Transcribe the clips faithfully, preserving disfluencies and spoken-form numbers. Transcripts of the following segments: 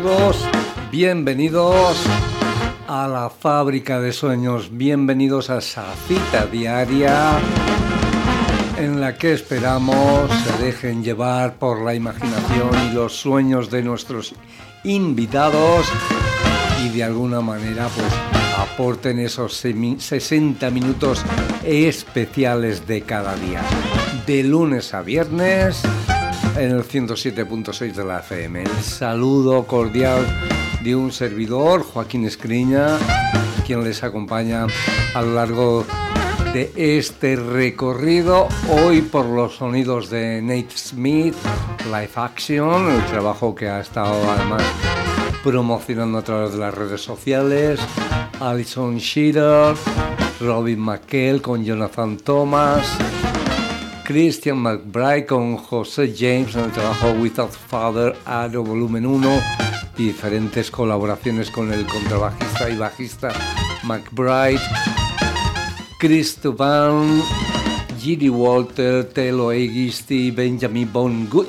Saludos, bienvenidos a la Fábrica de Sueños, bienvenidos a esa cita diaria en la que esperamos se dejen llevar por la imaginación y los sueños de nuestros invitados y de alguna manera pues aporten esos sesenta minutos especiales de cada día, de lunes a viernes en el ciento siete punto seis de la F M. El saludo cordial de un servidor, Joaquín Escriña, quien les acompaña a lo largo de este recorrido, hoy por los sonidos de Nate Smith, Live Action, el trabajo que ha estado además promocionando a través de las redes sociales, Alison Shearer, Robin McKell con Jonathan Thomas, Christian McBride con José James en el trabajo Without Father, Aro Volumen uno, y diferentes colaboraciones con el contrabajista y bajista McBride, Chris Tuban, Giri Walter, Telo Egisti, Benjamin Von Good,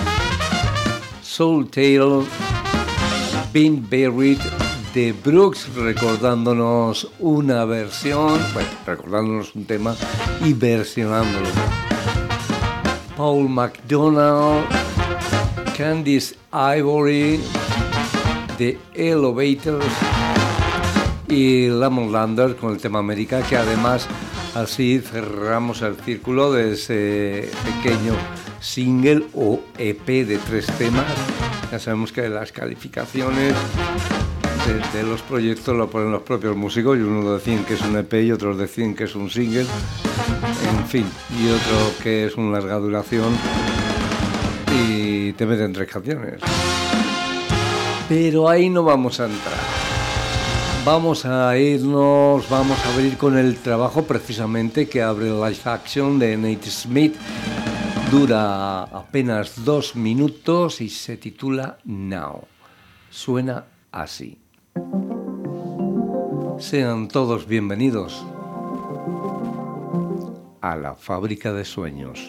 Soul Tale, Been Buried, de Brooks, recordándonos una versión, bueno, recordándonos un tema y versionándolo. Paul McDonald, Candice Ivory, The Elevators y Lamont Lander con el tema América, que además así cerramos el círculo de ese pequeño single o E P de tres temas. Ya sabemos que las calificaciones de, de los proyectos lo ponen los propios músicos, y unos decían que es un E P y otros decían que es un single, en fin, y otro que es una larga duración y te meten tres canciones. Pero ahí no vamos a entrar. Vamos a irnos, vamos a abrir con el trabajo precisamente que abre el Live Action de Nate Smith. Dura apenas dos minutos y se titula Now. Suena así. Sean todos bienvenidos a la Fábrica de Sueños.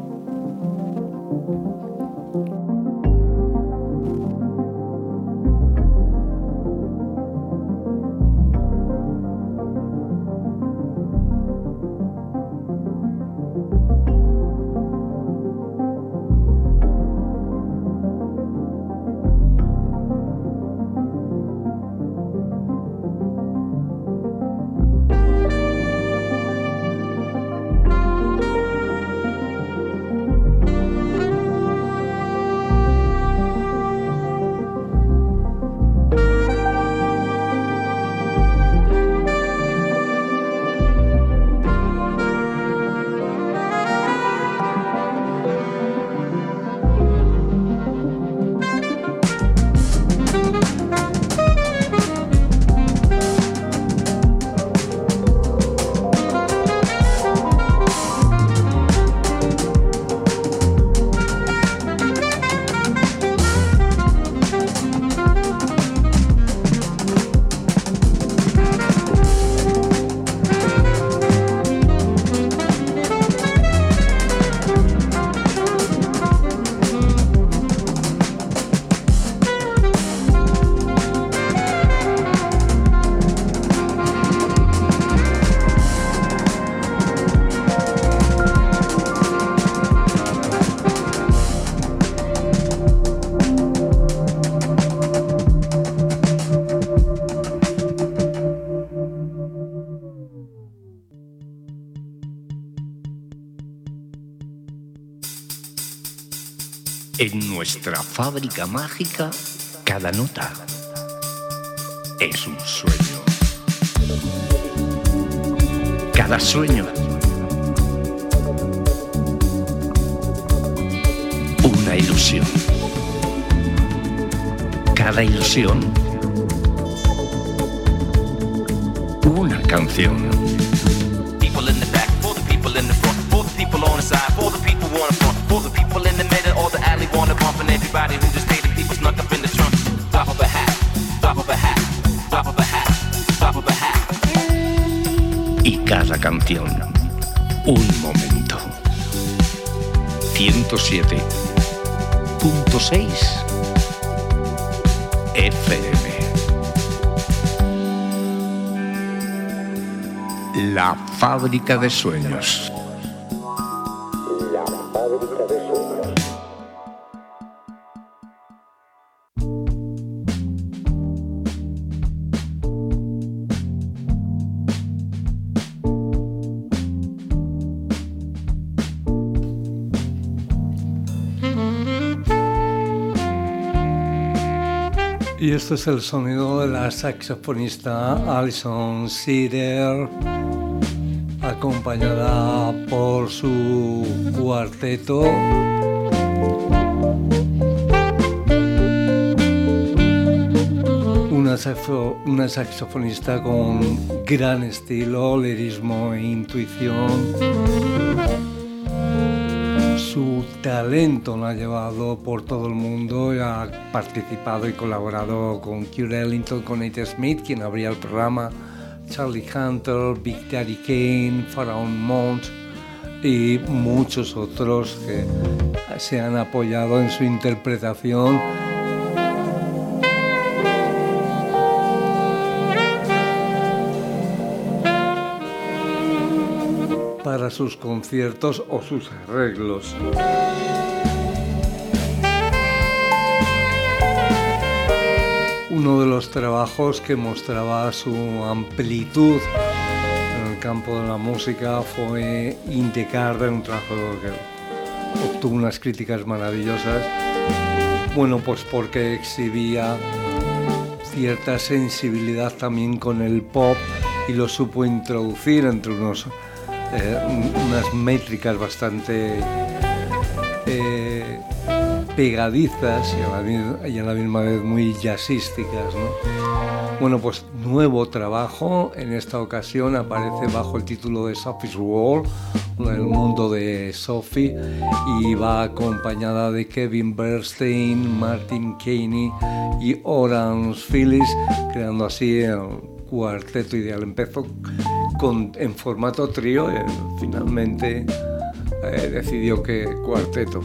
En nuestra fábrica mágica, cada nota es un sueño. Cada sueño, una ilusión. Cada ilusión, una canción. People in the back, for the people in the front, for the people on the side, for the people wanna front, for the people in the middle or the alley wanna bump, and everybody who just paid the people snuck up in the trunk. Drop of a hat, drop of a hat, drop of a hat, drop of a hat. Y cada canción, un momento. ciento siete punto seis F M. La fábrica de sueños. La fábrica de sueños. Y este es el sonido de la saxofonista Alison Sider, acompañada por su cuarteto. Una, saxo, una saxofonista con gran estilo, lirismo e intuición. Su talento la ha llevado por todo el mundo y ha participado y colaborado con Keith Ellington, con Nate Smith, quien abría el programa, Charlie Hunter, Big Daddy Kane, Pharoah Monch y muchos otros que se han apoyado en su interpretación. Para sus conciertos o sus arreglos. Uno de los trabajos que mostraba su amplitud en el campo de la música fue In the Garden, un trabajo que obtuvo unas críticas maravillosas. Bueno, pues porque exhibía cierta sensibilidad también con el pop y lo supo introducir entre unos Eh, unas métricas bastante eh, pegadizas y a, la, y a la misma vez muy jazzísticas, ¿no? Bueno, pues nuevo trabajo, en esta ocasión aparece bajo el título de Sophie's World, el mundo de Sophie, y va acompañada de Kevin Bernstein, Martin Kaney y Orange Phillips, creando así el cuarteto ideal. Empezó Con, en formato trío, eh, finalmente eh, decidió que cuarteto.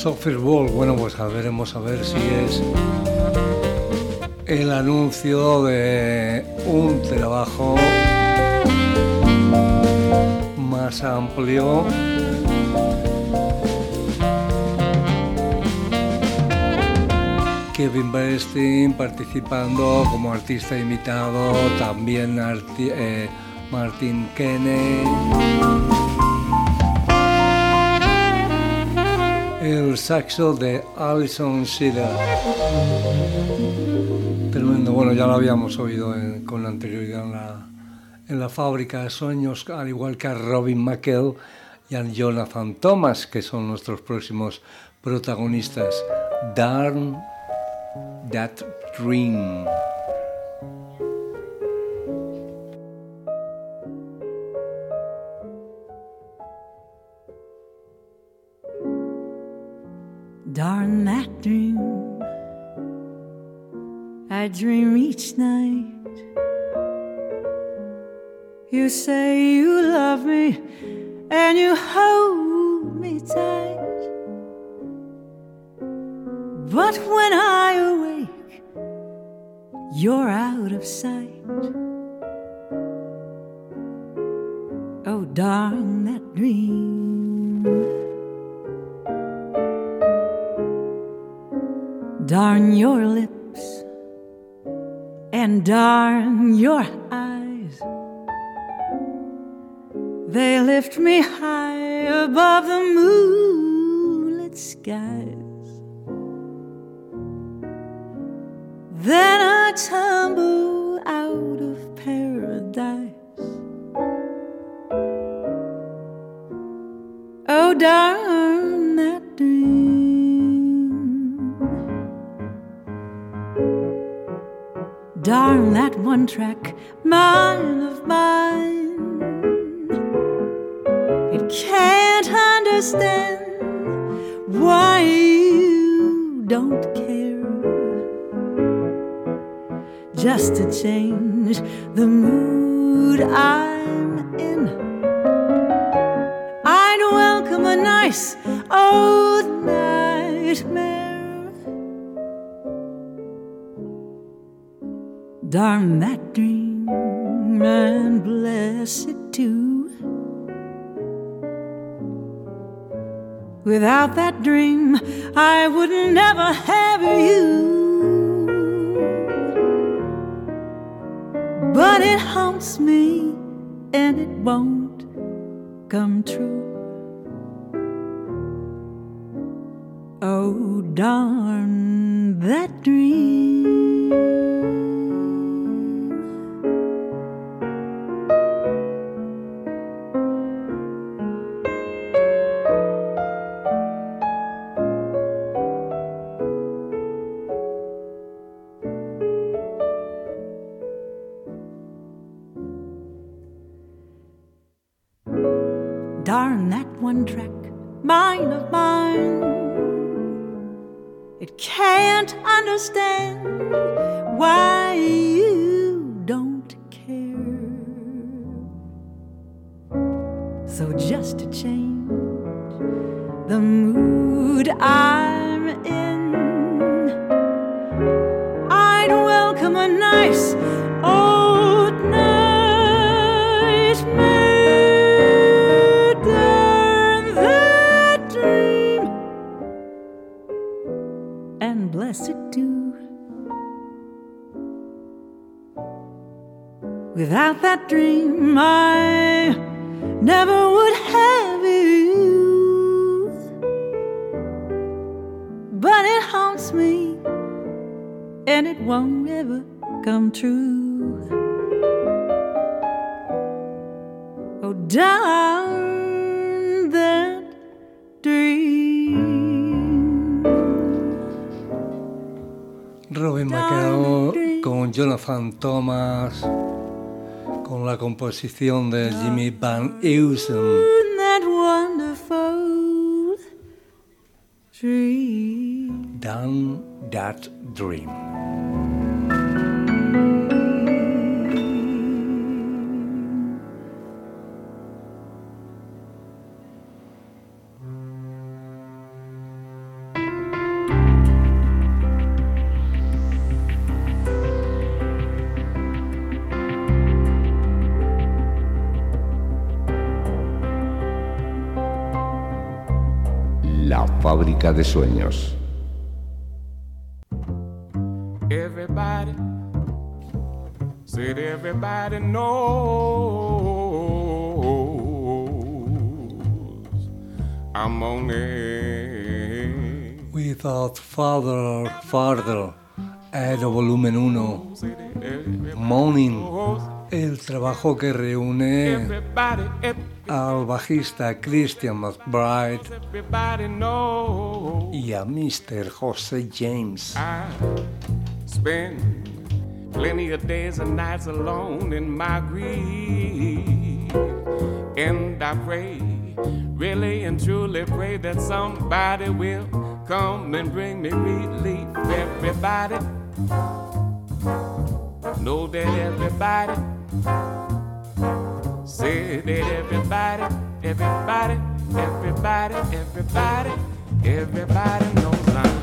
Sophie's World, bueno, pues a veremos a ver si es el anuncio de un trabajo más amplio. Kevin Bernstein participando como artista invitado, también arti- eh, Martin Kenney, el saxo de Alison Schiller. Tremendo, bueno, ya lo habíamos oído en, con anterioridad en la, en la Fábrica de Sueños, al igual que a Robin McKell y a Jonathan Thomas, que son nuestros próximos protagonistas. Darn That Dream. Darn that dream I dream each night. You say you love me and you hold me tight. But when I awake, you're out of sight. Oh, darn that dream. Darn your lips and darn your eyes. They lift me high above the moonlit skies. Then I tumble out of paradise. Oh, darn that dream. Darn that one track mind of mine. It can't understand why you don't care. Just to change the mood I'm in, I'd welcome a nice old nightmare. Darn that dream and bless it too. Without that dream, I would never have you. But it haunts me and it won't come true. Oh, darn that dream. Darn that one track, mine of mine. It can't understand why you don't care. So just to change the mood I'm in, I'd welcome a nice old nightmare. Bless it too. Without that dream, I never would have you. But it haunts me, and it won't ever come true. Oh, darn that dream. Robin McKell con Jonathan Thomas, con la composición de Jimmy Van Heusen. That wonderful dream. Done That Dream. La Fábrica de Sueños. Everybody, said everybody knows I'm on it. Without Father, Father, Edo Volumen uno, Morning, el trabajo que reúne Everybody, al bajista Christian McBride everybody knows y a mister José James. I spend plenty of days and nights alone in my grief, and I pray, really and truly pray that somebody will come and bring me relief. Everybody, know that everybody, say that everybody, everybody, everybody, everybody, everybody knows I'm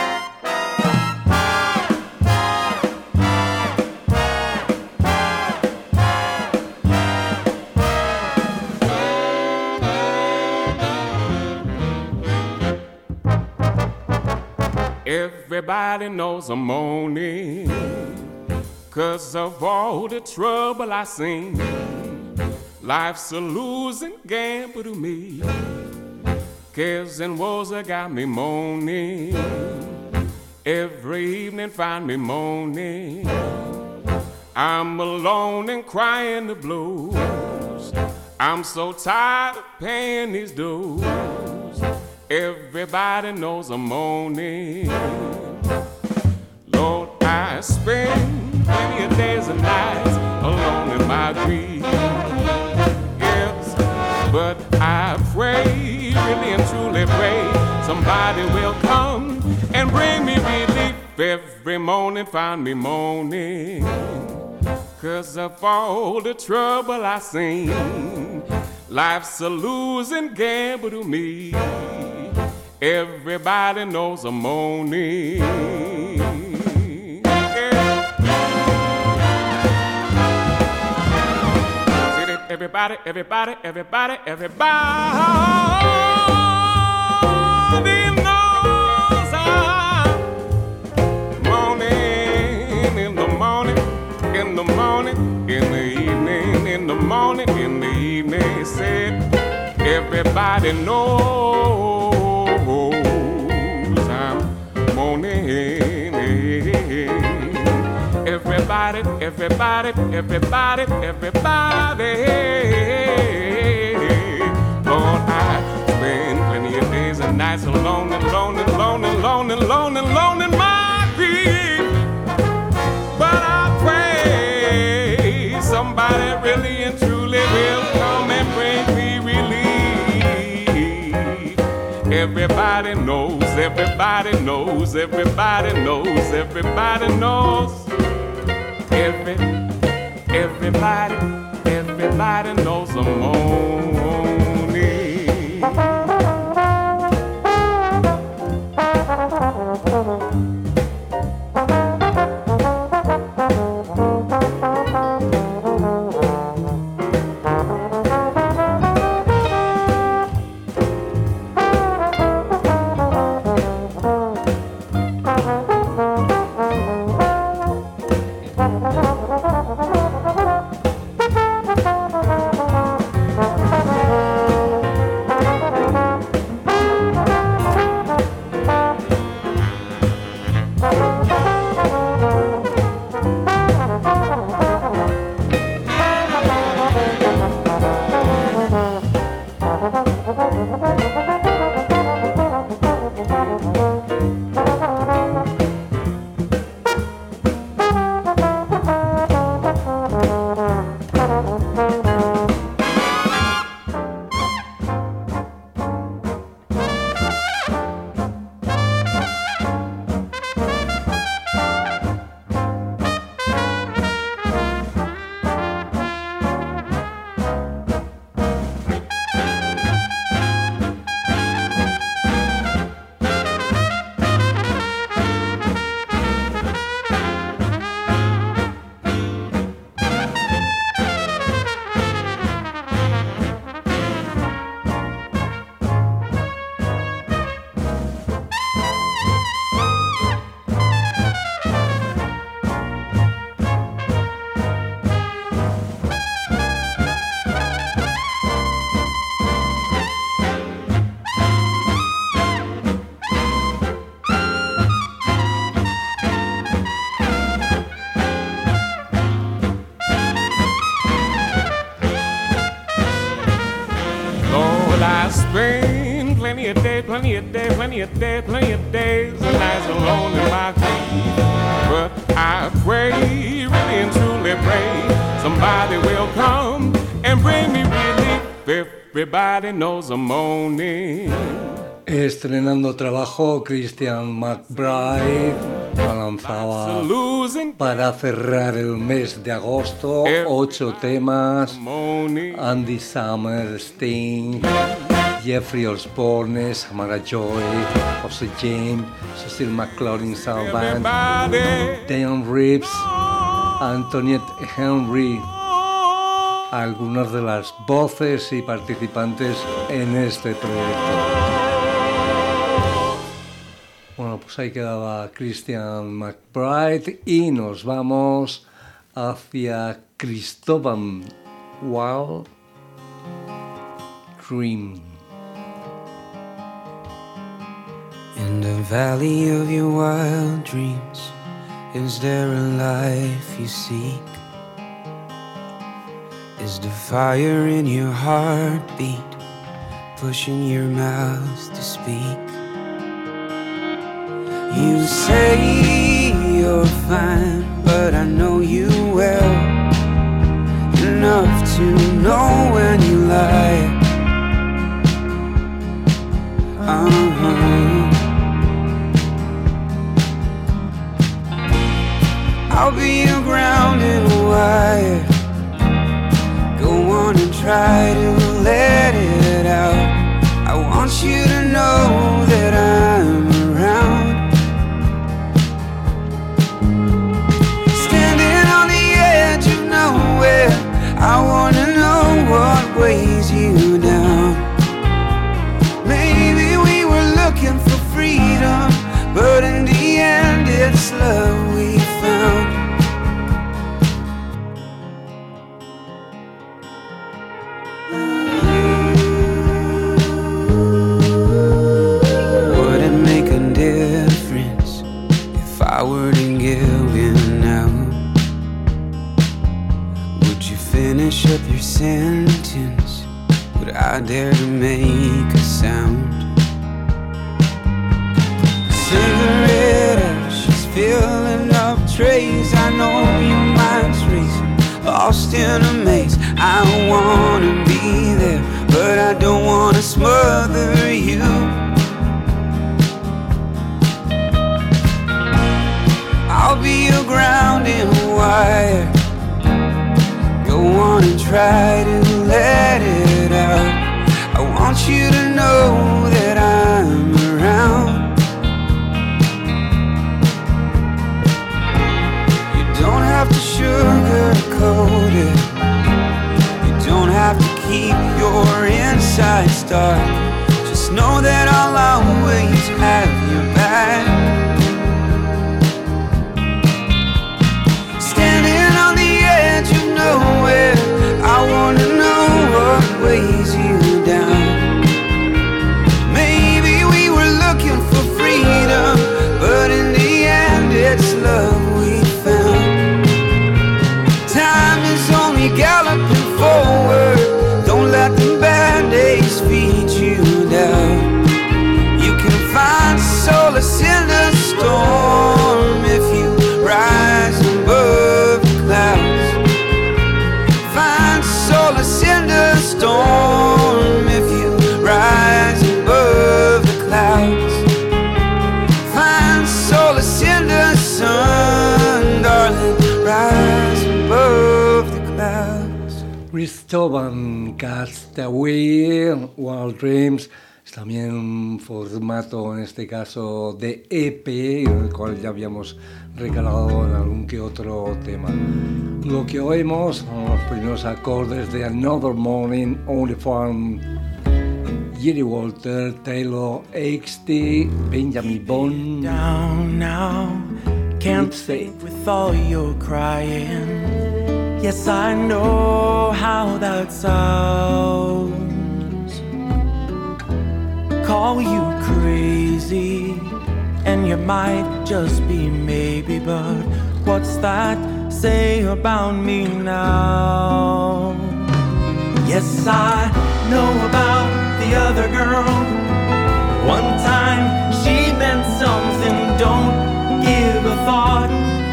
Everybody knows I'm moaning 'cause of all the trouble I seen. Life's a losing gamble to me. Cares and woes that got me moaning. Every evening find me moaning. I'm alone and crying the blues. I'm so tired of paying these dues. Everybody knows I'm moaning. Lord, I spend plenty of days and nights alone in my grief. Yes, but I pray, really and truly pray, somebody will come and bring me relief. Every morning find me moaning 'cause of all the trouble I seen. Life's a losing gamble to me. Everybody knows I'm moaning. Yeah. Everybody, everybody, everybody, everybody knows I'm moaning in the morning, in the morning, in the evening, in the morning, in the evening. Said everybody knows I'm moaning. Everybody, everybody, everybody, everybody. Lord, I spend plenty of days and nights alone and alone and alone and alone and alone and alone in my grief. But I pray somebody really and truly will come and bring me relief. Everybody knows, everybody knows, everybody knows, everybody knows. Every, everybody, everybody knows I'm moaning. been plenty of days, plenty of days, plenty of days, plenty of days, and nights alone in my dreams. But I pray, really and truly pray, somebody will come and bring me relief. Everybody knows I'm moaning. Estrenando trabajo, Christian McBride lo lanzaba para cerrar el mes de agosto, ocho temas: Andy Summers, Sting, Jeffrey Osborne, Samara Joy, Jose James, Cecil McLaurin Sound Band, Diane Reeves, Antoinette Henry, algunas de las voces y participantes en este proyecto. Bueno, pues ahí quedaba Christian McBride y nos vamos hacia Cristóbal Wild Dream. In the valley of your wild dreams, is there a life you seek? Is the fire in your heartbeat pushing your mouth to speak? You say you're fine, but I know you well enough to know when you lie. Uh-huh. I'll be your grounding wire. Go on and try to let it out. I want you to know that I'm around. I wanna know what weighs you down. Maybe we were looking for freedom, but in the end it's love we found. Would it make a difference if I were to give in now? Finish up your sentence, would I dare to make a sound? Cigarette ashes filling up trays. I know your mind's racing, lost in a maze. I wanna be there, but I don't wanna smother you. I'll be your grounding wire. Go on and try to let it out. I want you to know that I'm around. You don't have to sugarcoat it. You don't have to keep your insides dark. Just know that I'll always have your back. Nowhere, I wanna know what weighs you down. Maybe we were looking for freedom, but in the end it's love we found. Time is only galloping forward. Don't let the bad days feed you down. You can find solace in the storm if you rise above the clouds. Solace in the storm if you rise above the clouds. Find solace in the sun, darling, rise above the clouds. Cristóbal Castaway, Wild Dreams, es también un formato, en este caso, de E P, en el cual ya habíamos recalado en algún que otro tema. Lo que oímos son los primeros acordes de Another Morning, Only from Jerry Walter, Taylor H D, Benjamin Bond. Down now, can't sleep with all your crying. Yes, I know how that sounds. Call you crazy, and you might just be maybe, but what's that say about me now? Yes, I know about the the other girl. One time she meant something, don't give a thought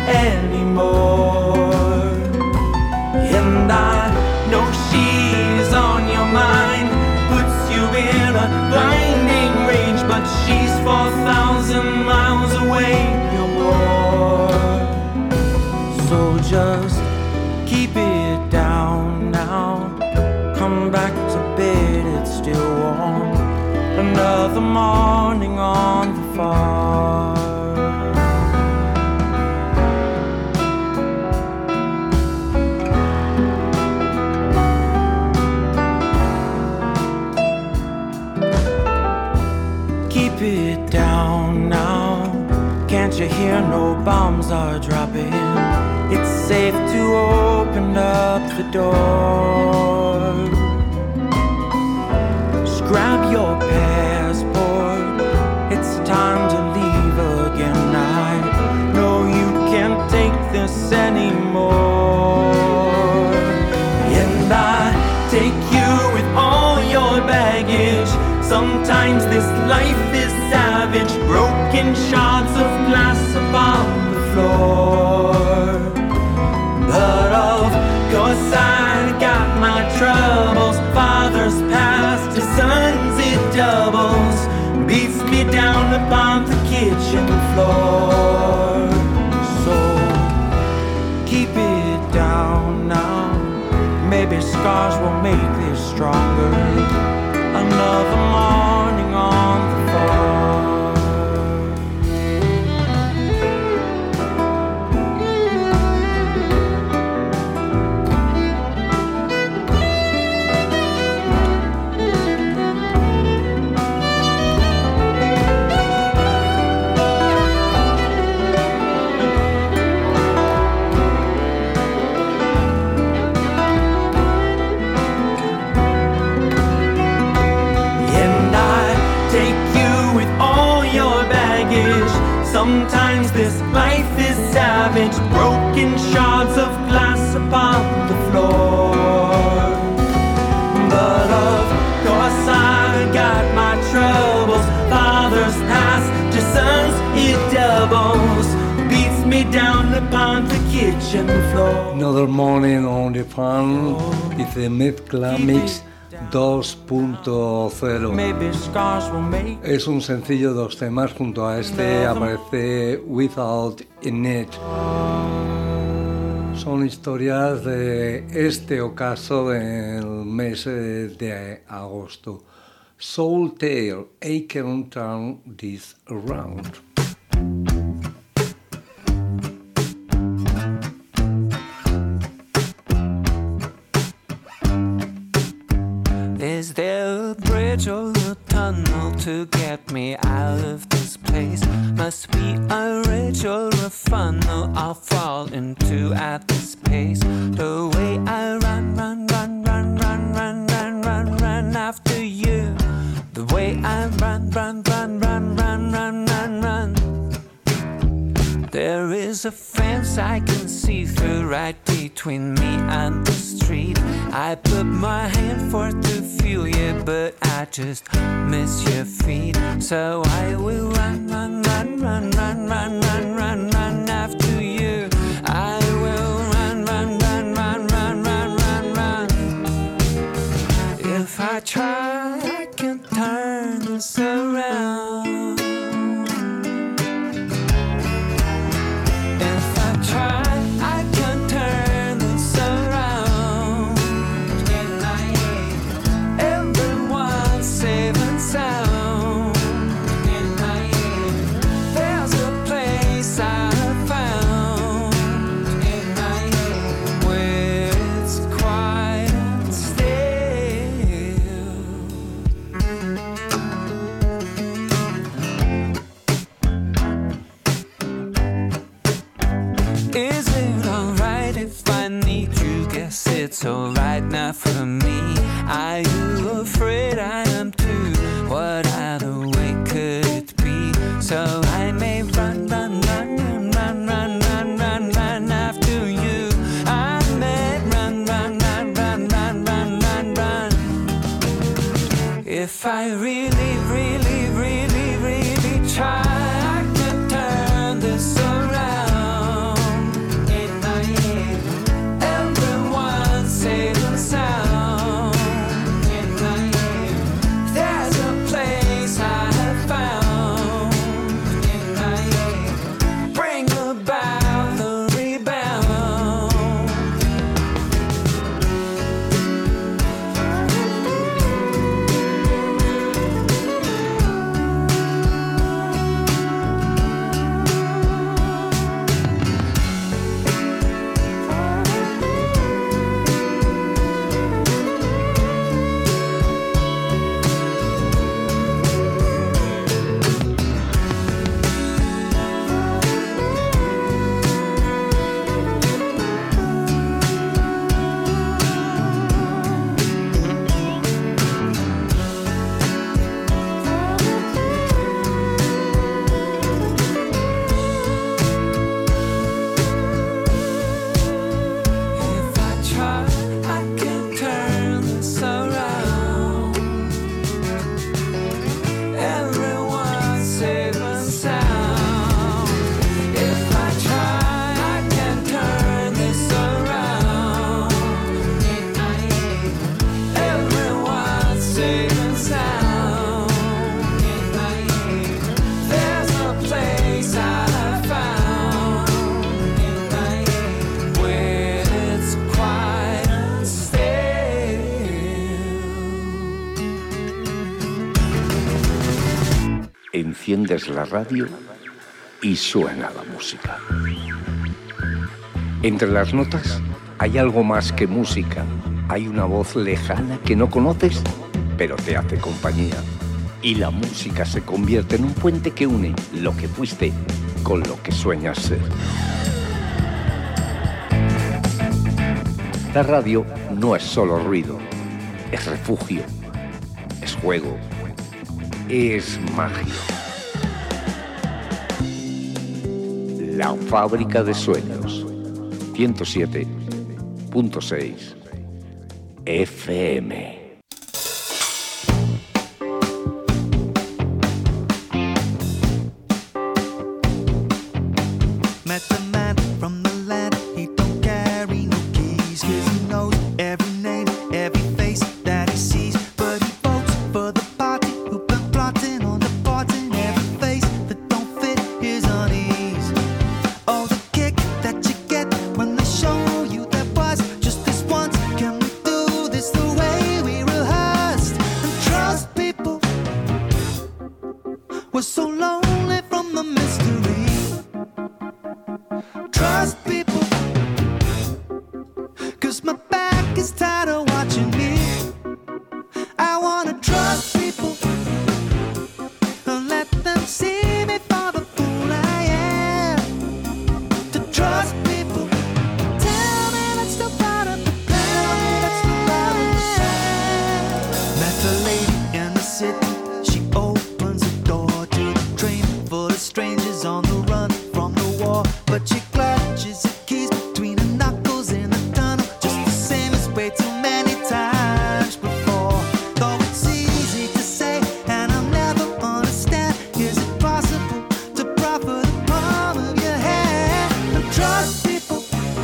anymore. And I know she's on your mind, puts you in a blinding range, but she's four thousand miles away or more. So just keep it down now, come back to bed, it's still warm. Another morning on the farm. Keep it down now, can't you hear no bombs are dropping? It's safe to open up the door. Just grab your passport, it's time to leave again. I know you can't take this anymore. And I take you with all your baggage. Sometimes this life is savage, broken shards of glass upon the floor. But of course I got my troubles. Father's past, his son's it doubles, beats me down upon the kitchen floor. So keep it down now, maybe scars will make this stronger. Another morning on the farm. Sometimes this life is savage, broken shards of glass upon the floor. But of course I got my troubles. Father's past to sons it doubles, beats me down upon the kitchen floor. Another Morning on the Farm dice mezcla mix dos punto cero. Es un sencillo de dos temas. Junto a este aparece Without a Net. Son historias de este ocaso del mes de agosto. Soul Tale, I Can Turn This Around. Is there a bridge or a tunnel to get me out of this place? Must be a ridge or a funnel I'll fall into at this pace. The way I run, run, run, run, run, run, run, run, run after you. The way I run, run, run, run, run, run, run, run. There is a fence I can see through right between me and the street. I put my hand forth to feel you, but I just miss your feet. So I will run, run, run, run, run, run, run, run, run after you. I will run, run, run, run, run, run, run, run. If I try, I can turn this around. I really, really, really, really try to turn this around in my head. Everyone says the sound in my head. There's a place I have found in my head. Bring about the rebound. If I try, I can turn this around. Everyone safe and sound. If I try, I can turn this around in my head. Everyone safe and sound in my head. There's a place I have found in my head where it's quiet and still. Enciendes la radio y suena la música. Entre las notas hay algo más que música. Hay una voz lejana que no conoces, pero te hace compañía. Y la música se convierte en un puente que une lo que fuiste con lo que sueñas ser. La radio no es solo ruido, es refugio, es juego, es magia. La fábrica de sueños, ciento siete punto seis F M. Met the man from the land, he don't carry no keys, 'cause he knows every name, every face that he sees. But he votes for the party who've been plotting on the parts, and every face that don't fit his unease. Oh, the kick that you get when they show you there was just this once. Can we do this the way we rehearsed? And trust people. We're so lonely from the mystery. Trust people, 'cause my back is tired of watching me. I wanna trust people and let them see me for the fool I am. To trust people, tell me that's still part of the plan. That's still part of the plan. Met a lady in the city, she opens the door to the train full of strangers on the run from the war. But she clutches the keys between her knuckles in the tunnel, just the same as way too many times before. Though it's easy to say, and I'll never understand, is it possible to profit the palm of your hand? And trust people,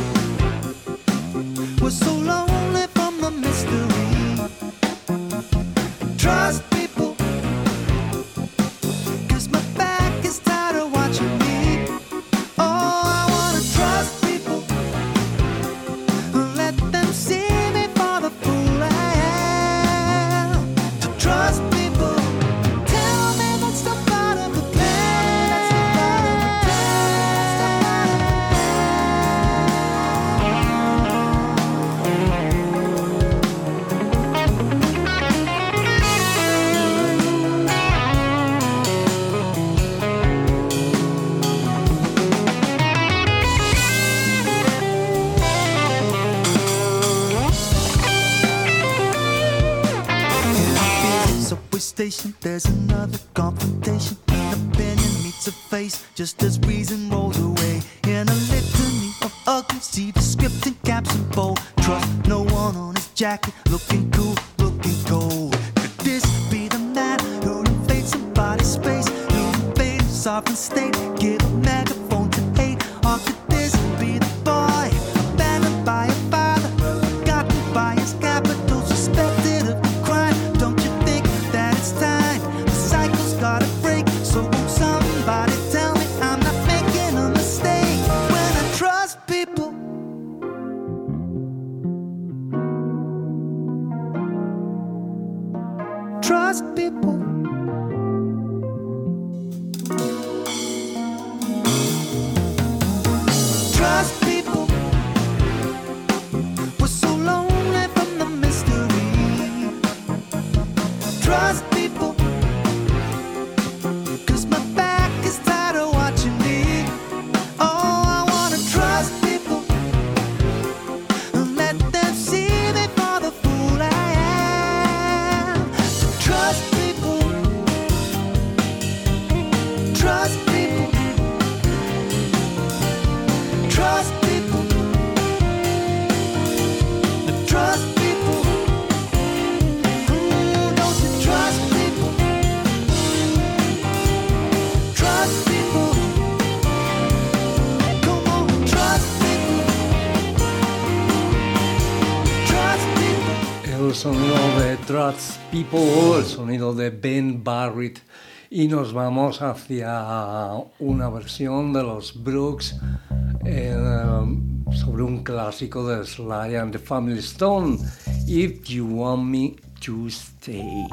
we're so lonely from the mystery. Trust people, 'cause my back is tired of watching me. Oh, I wanna trust people and let them see me for the fool I am. To trust people, tell me that's the part of the plan. That's the part of the plan. That's the part of the subway station, there's another confrontation. An opinion meets a face, just as reason rolls away. In a litany of ugly, see the script in caps and bold. Trust no one on his jacket, looking cool, looking cold. Could this be the man sovereign state. Give a megaphone to hate. Or could this be the boy abandoned by a father, forgotten by his capital, suspected of a crime? Don't you think that it's time? The cycle's gotta break. So won't somebody tell me I'm not making a mistake when I trust people? Trust people. Trust people. We're so lonely from the mystery. Trust people. 'Cause my back is tired of watching me. Oh, I wanna trust people and let them see me for the fool I am. Trust people. Trust people. Trust people. Trust people. Mm, don't you trust people? Trust people. Come on, trust people. Trust people. El sonido de Trust People, el sonido de Ben Barrett. Y nos vamos hacia una versión de los Brooks eh, sobre un clásico de Sly and the Family Stone, If You Want Me to Stay.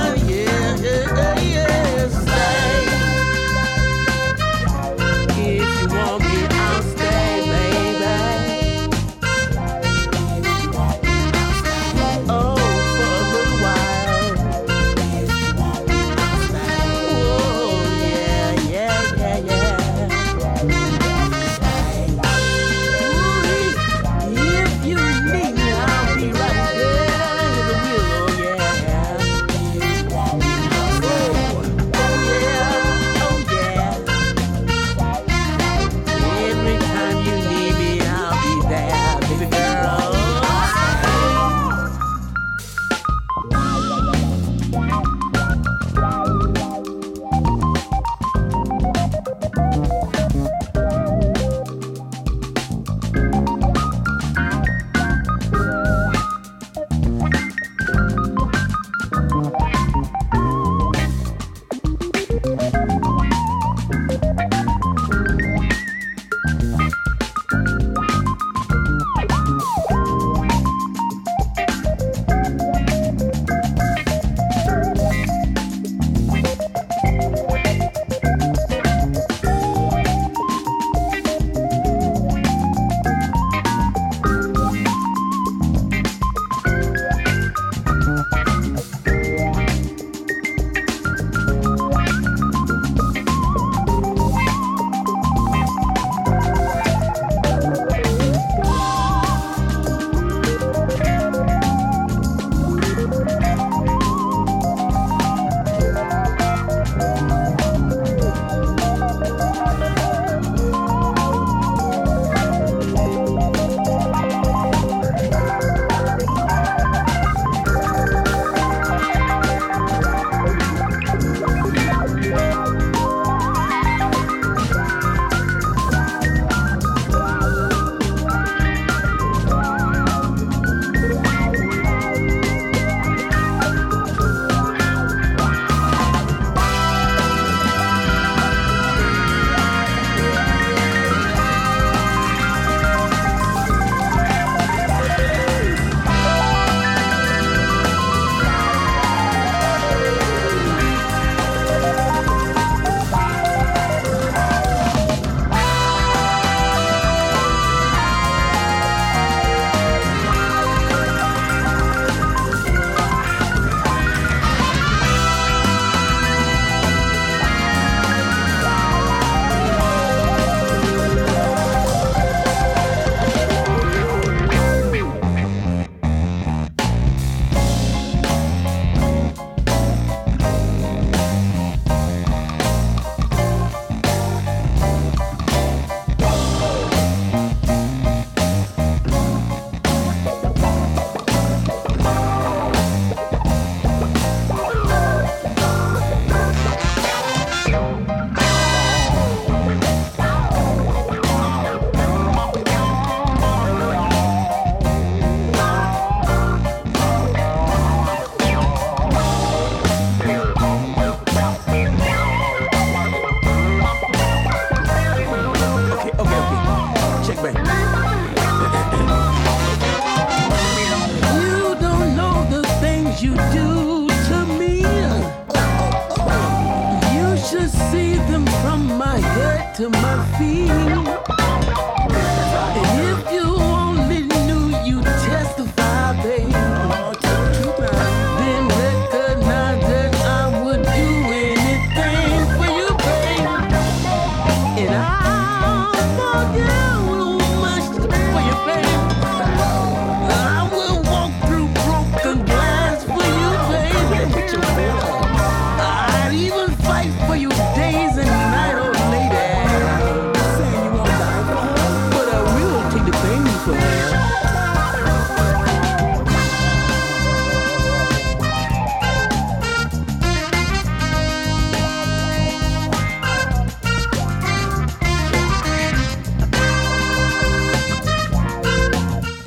If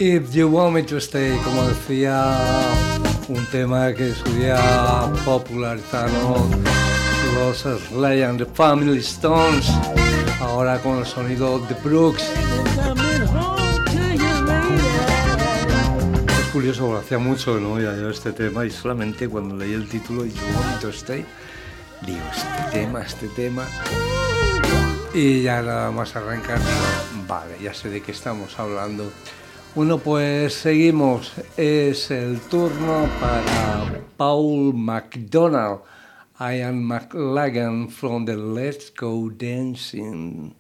If You Want Me to Stay, como decía, un tema que su día popularizaron los Sly and the Family Stones, ahora con el sonido de Brooks. Es curioso, porque hacía mucho que no oía yo este tema y solamente cuando leí el título If You Want Me to Stay, digo, este tema, este tema, y ya nada más arrancar, vale, ya sé de qué estamos hablando. Bueno, pues seguimos. Es el turno para Paul McDonald. Ian McLagan from the Let's Go Dancing.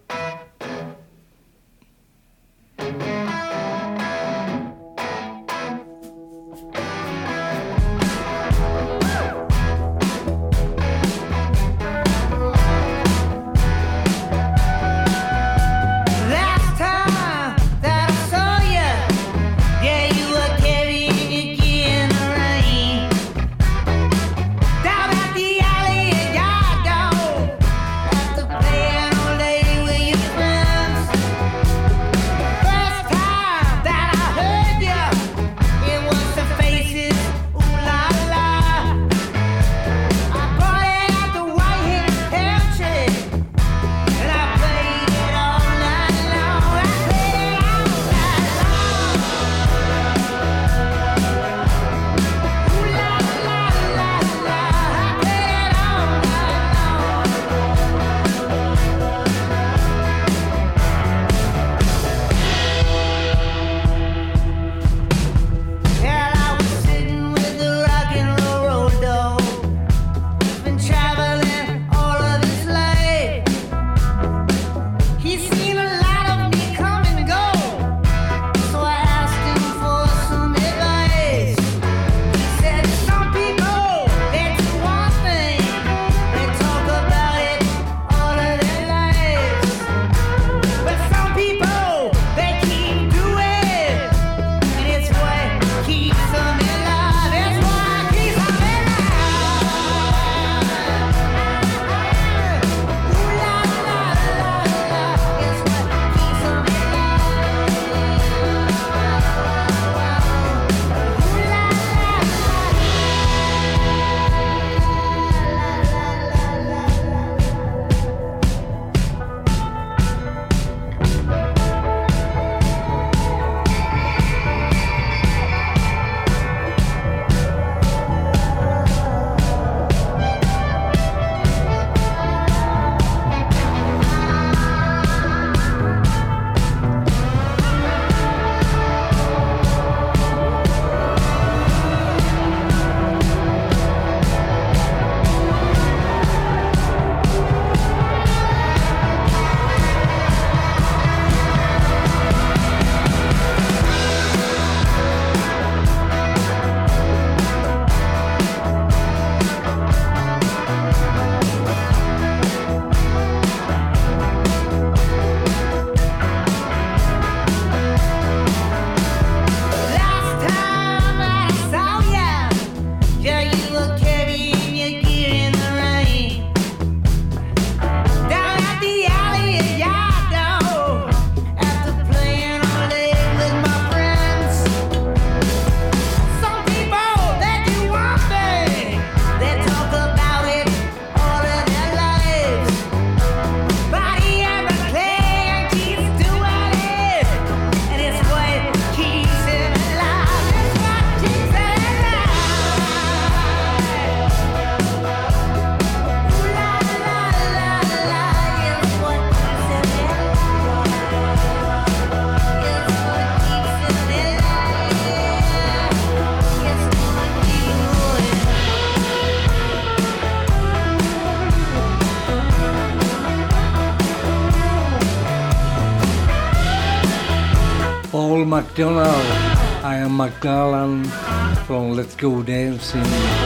Paul McDonald, Ian McLagan from Let's Go Dancing.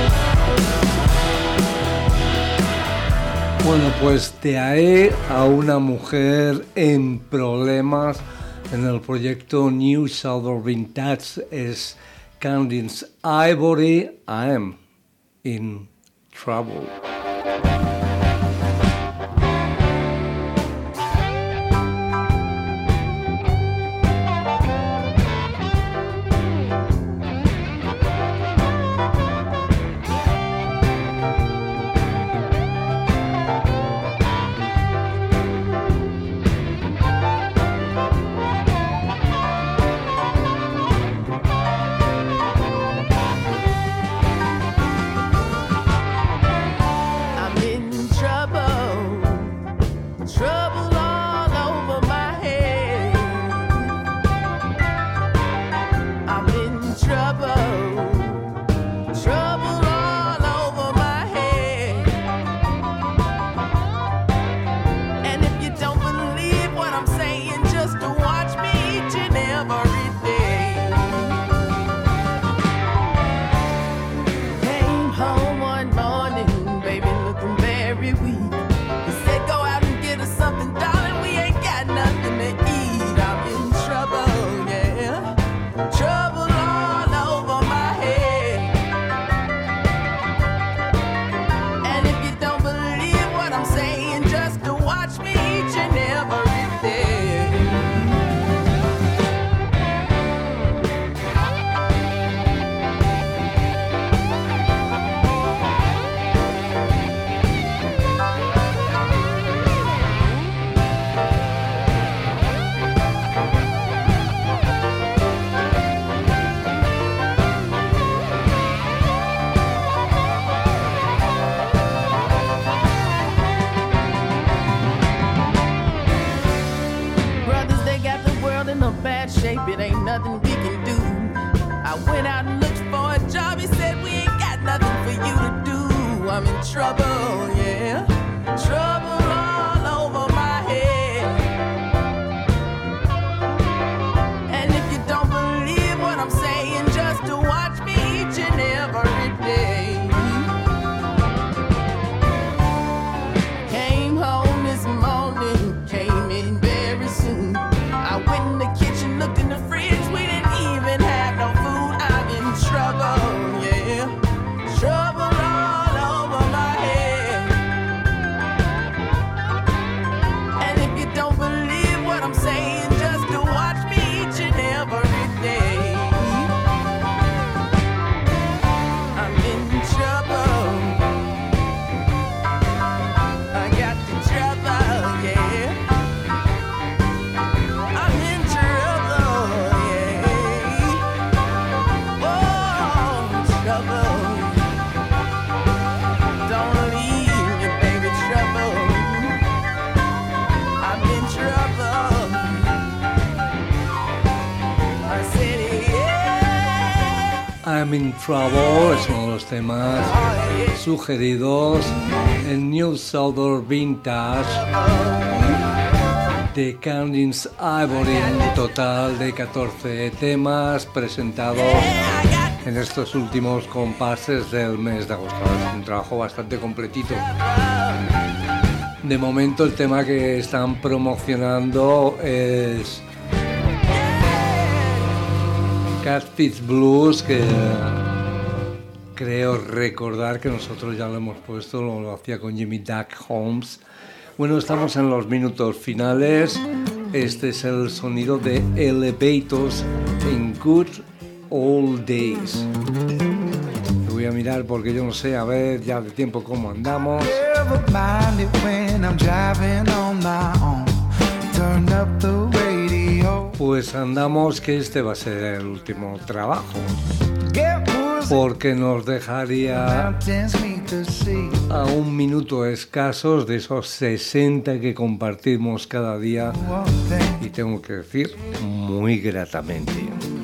Bueno, pues de ahí a una mujer en problemas en el proyecto New Southern Vintage es Candice Ivory. I'm in trouble. nothing we can do. I went out and looked for a job. He said, we ain't got nothing for you to do. I'm in trouble, yeah. Trouble all over my head. And if you don't believe what I'm saying, just to watch me each and every day. Came home this morning, came in very soon. I went in the kitchen, looked in the fridge, we didn't even have no food. I'm in trouble, yeah. Trouble all over my head. And if you don't believe what I'm saying, just to watch me each and every day. I'm in trouble. I got the trouble, yeah. I'm in trouble, yeah. Oh, trouble. Don't leave me, baby, trouble. I'm in trouble. I said, yeah. I'm in Trouble es uno de los temas sugeridos en New Southern Vintage de Candice Ivory, un total de catorce temas presentados en estos últimos compases del mes de agosto. Es un trabajo bastante completito. De momento el tema que están promocionando es Catfish Blues, que creo recordar que nosotros ya lo hemos puesto, lo, lo hacía con Jimmy Duck Holmes. Bueno, estamos en los minutos finales. Este es el sonido de Elevators en Good Old Days. Lo voy a mirar porque yo no sé, a ver ya de tiempo cómo andamos. Never mind it when I'm driving on my own. Turn up the radio. Pues andamos que este va a ser el último trabajo, Get woozy, porque nos dejaría mountains meet the sea. a un minuto escasos de esos sesenta que compartimos cada día, One thing, y tengo que decir muy gratamente.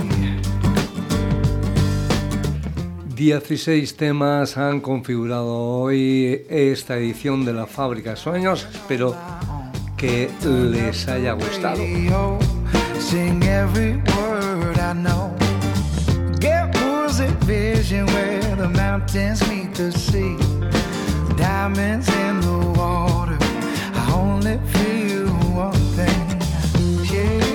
dieciséis temas han configurado hoy esta edición de la Fábrica de Sueños. Espero que les haya gustado. radio, sing every word I know. Get woozy, vision where the mountains meet the sea. Diamonds in the water, I only feel one thing. Yeah.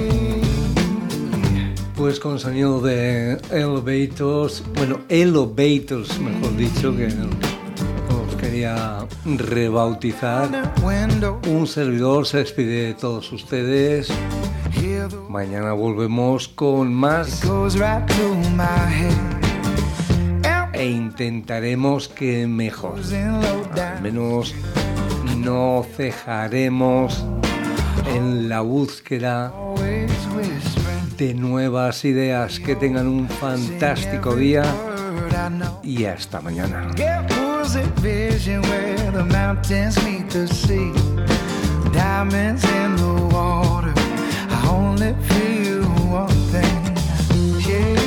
Pues con sonido de Elevators, bueno, Elevators mejor dicho, que os quería rebautizar. Window, Un servidor se despide de todos ustedes. hear the Mañana volvemos con más goes right to my head. e intentaremos que mejor. In low Al down, menos no cejaremos en la búsqueda always whispering. de nuevas ideas. Que tengan un fantástico día Word I know. y hasta mañana. Get woozy, vision where the mountains meet the sea. Diamonds in the water, I only feel one thing. Yeah.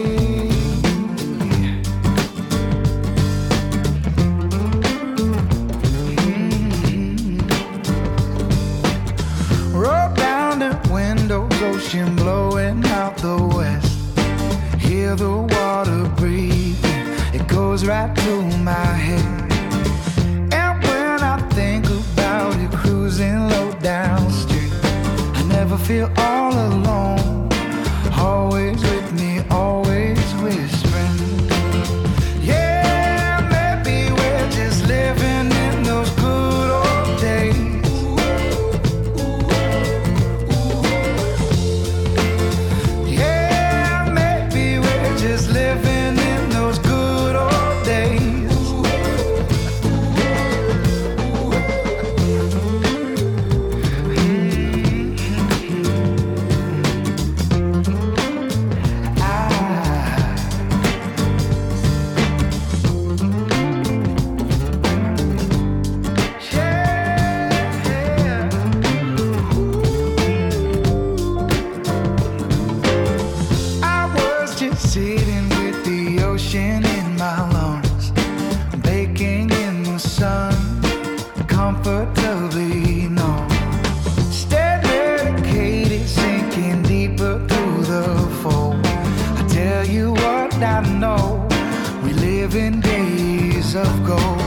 Roll down the windows, ocean blowing out the west. Hear the water breathing, it goes right to my head. And when I think about it, cruising low down street, I never feel all alone. Always with me, always whispering. Yeah, maybe we're just living in those good old days. Yeah, maybe we're just living in those good old days. Sitting with the ocean in my lungs, baking in the sun, comfortably numb. Stay dedicated, sinking deeper through the fold. I tell you what I know, we live in days of gold.